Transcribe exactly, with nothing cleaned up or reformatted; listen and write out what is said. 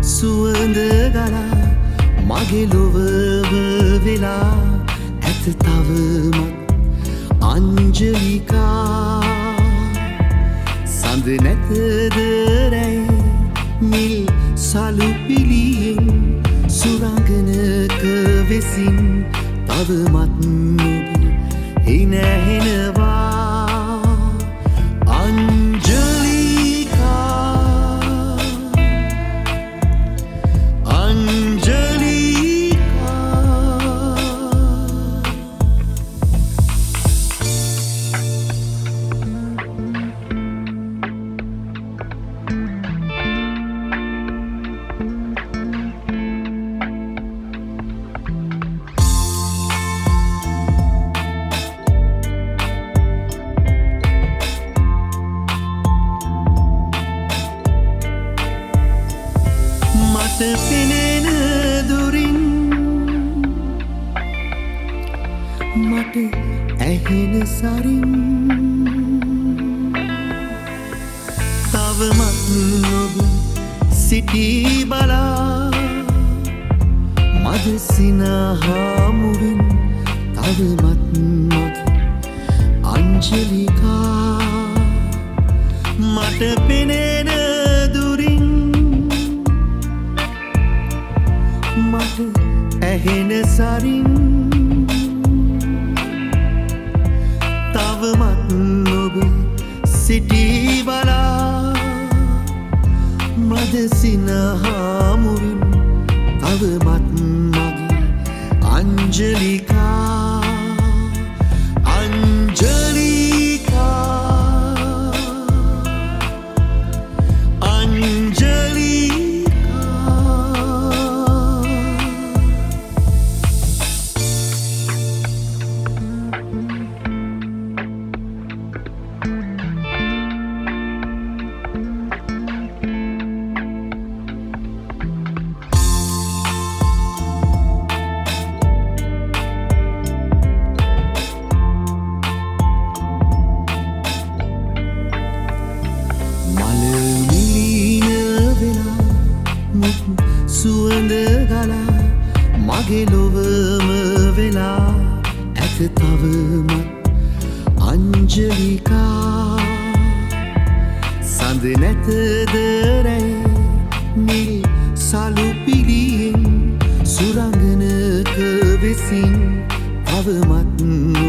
සුවඳ ගලා මගේ ලොවව වෙලා ඇත තවමත් අංජලිකා සඳ නැතද රැයි නිල් සලු පිළියෙන් සුරංගනක වෙසින් තවමත් නුබ හිනැහෙනවා මට පෙනෙන දුරින් මට ඇහෙන සරින් තවමත් ඔබ සිටී බලා මද සිනහා මුවින් තවමත් මගේ අංජලිකා මට පෙනෙන දුරින් මට ඇහෙන සරින් තවමත් ඔබ සිටී බලා මද සිනහා මුවින් තවමත් මගේ අංජලිකා අංජලිකා සුවඳ ගලා මගේ ලොවම වෙලා ඇත තවමත් අංජලිකා සඳ නැතද රැයි නිල් සලු පිළියෙන් සුරංගනක වෙසින් තවමත්